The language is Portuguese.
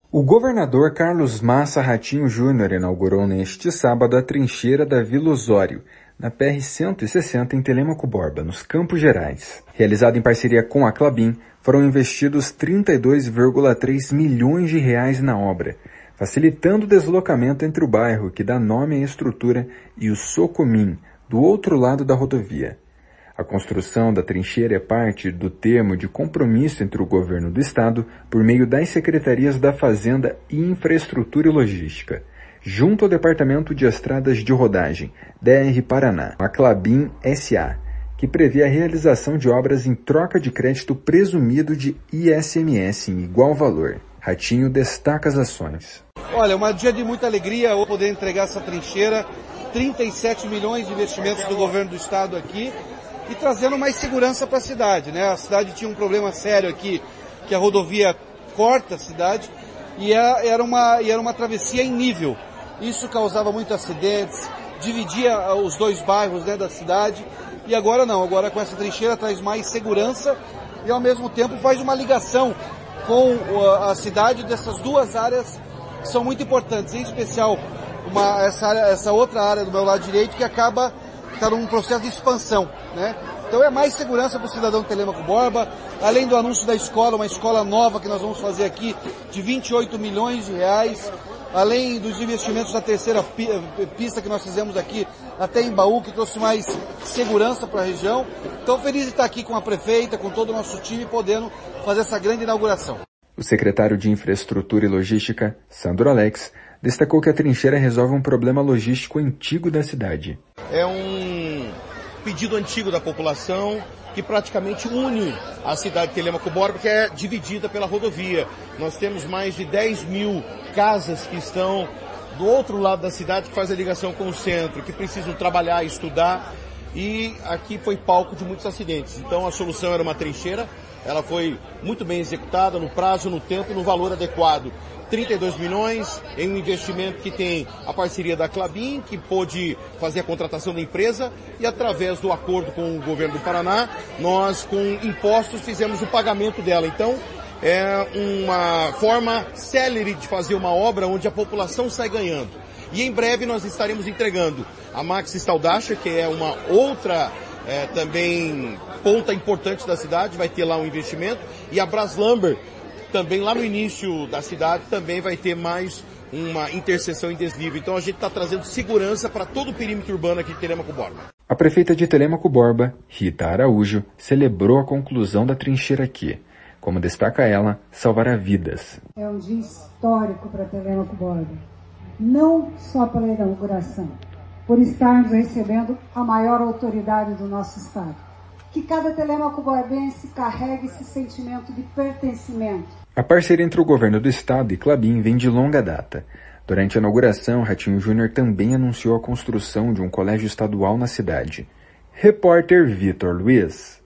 O governador Carlos Massa Ratinho Júnior inaugurou neste sábado a trincheira da Vila Osório, na PR-160 em Telêmaco Borba, nos Campos Gerais. Realizado em parceria com a Klabin, foram investidos 32,3 milhões de reais na obra, facilitando o deslocamento entre o bairro que dá nome à estrutura e o Socomim, do outro lado da rodovia. A construção da trincheira é parte do termo de compromisso entre o governo do estado por meio das secretarias da Fazenda e Infraestrutura e Logística, junto ao Departamento de Estradas de Rodagem, DR Paraná, a Klabin SA, que prevê a realização de obras em troca de crédito presumido de ICMS em igual valor. Ratinho destaca as ações. Olha, um dia de muita alegria poder entregar essa trincheira, 37 milhões de investimentos do governo do estado aqui, e trazendo mais segurança para a cidade, né? A cidade tinha um problema sério aqui, que a rodovia corta a cidade e era uma travessia em nível. Isso causava muitos acidentes, dividia os dois bairros, né, da cidade, e agora não, agora com essa trincheira traz mais segurança e ao mesmo tempo faz uma ligação com a cidade dessas duas áreas que são muito importantes, em especial essa outra área do meu lado direito que acaba está num processo de expansão, né? Então é mais segurança para o cidadão de Telêmaco Borba, além do anúncio da escola, uma escola nova que nós vamos fazer aqui de 28 milhões de reais, além dos investimentos da terceira pista que nós fizemos aqui até em Baú, que trouxe mais segurança para a região. Então feliz de estar aqui com a prefeita, com todo o nosso time, podendo fazer essa grande inauguração. O secretário de Infraestrutura e Logística, Sandro Alex, destacou que a trincheira resolve um problema logístico antigo da cidade. É um pedido antigo da população que praticamente une a cidade de Telêmaco Borba, que é dividida pela rodovia. Nós temos mais de 10 mil casas que estão do outro lado da cidade, que faz a ligação com o centro, que precisam trabalhar, estudar, e aqui foi palco de muitos acidentes. Então a solução era uma trincheira, ela foi muito bem executada no prazo, no tempo e no valor adequado. 32 milhões em um investimento que tem a parceria da Klabin, que pôde fazer a contratação da empresa, e através do acordo com o governo do Paraná, nós com impostos fizemos o pagamento dela. Então é uma forma célere de fazer uma obra onde a população sai ganhando. E em breve nós estaremos entregando a Max Staudacher, que é uma outra também ponta importante da cidade, vai ter lá um investimento, e a Braslamber, também lá no início da cidade, também vai ter mais uma interseção em desnível. Então a gente está trazendo segurança para todo o perímetro urbano aqui de Telêmaco Borba. A prefeita de Telêmaco Borba, Rita Araújo, celebrou a conclusão da trincheira aqui. Como destaca ela, salvará vidas. É um dia histórico para Telêmaco Borba. Não só pela inauguração, por estarmos recebendo a maior autoridade do nosso estado. Que cada telêmaco borbense carregue esse sentimento de pertencimento. A parceria entre o governo do estado e Klabin vem de longa data. Durante a inauguração, Ratinho Júnior também anunciou a construção de um colégio estadual na cidade. Repórter Vitor Luiz.